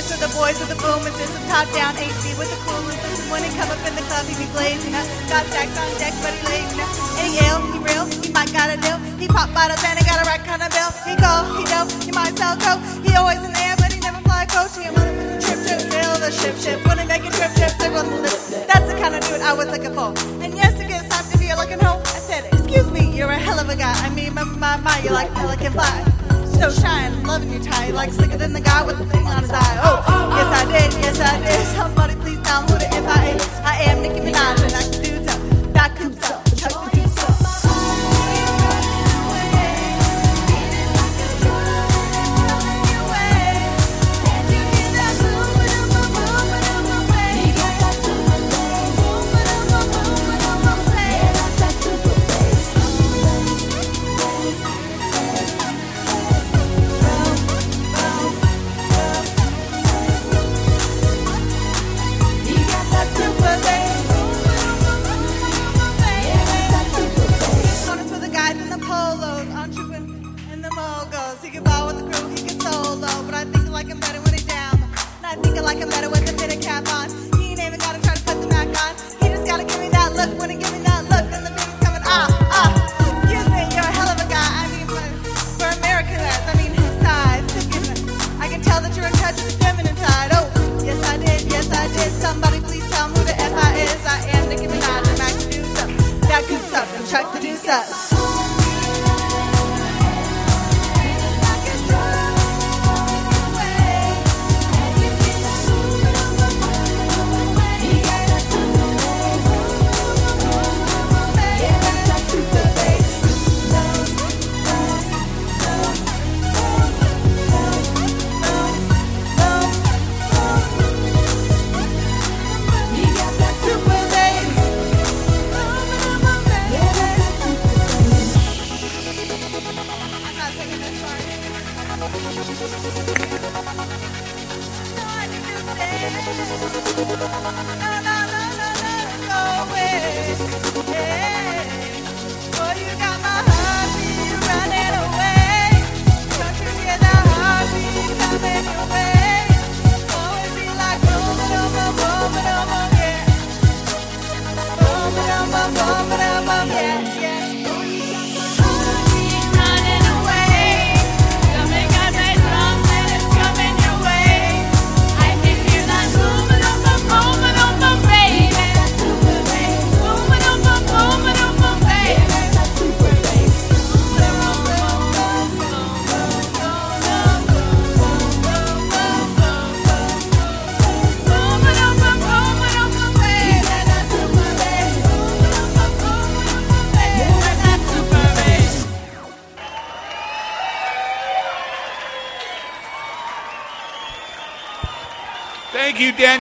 This are the boys with the boom and system, top down HD with the cool and system. When he come up in the club, he be blazing up. Got stacks on deck, but he lazy up. And he ill, he real, he might got a deal. He pop bottles and he got a right kind of bill. He go, he dope, he might sell coke. He always in the air, but he never fly a coach. He a mother with the trip, sail the ship. When he make a trip, they're on the list. That's the kind of dude I was looking for. And yes, it gets time to be looking home. I said, excuse me, you're a hell of a guy. I mean, my, you're like Pelican Fly. So shy and loving your tie, like slicker than the guy with the thing on his eye. Oh, yes I did. Somebody please tell me who the F.I. is. I am Nicki Minaj and I can do something. That coops up, chuck the deuce up. He can ball with the crew, he can solo, but I think I like him better when he's down. And I think I like him better with the fitted cap on. He ain't even gotta try to put the back on. He just gotta give me that look. When he give me that look, then the beat's coming. Excuse me, you're a hell of a guy. I mean, for American ass, I mean his size. I can tell that you're in touch with the feminine side. Oh, yes I did. Somebody please tell me who the F.I. is. I am Nicki Minaj and I can do something. That coops up and chuck the deuce up. Thank you, Dan.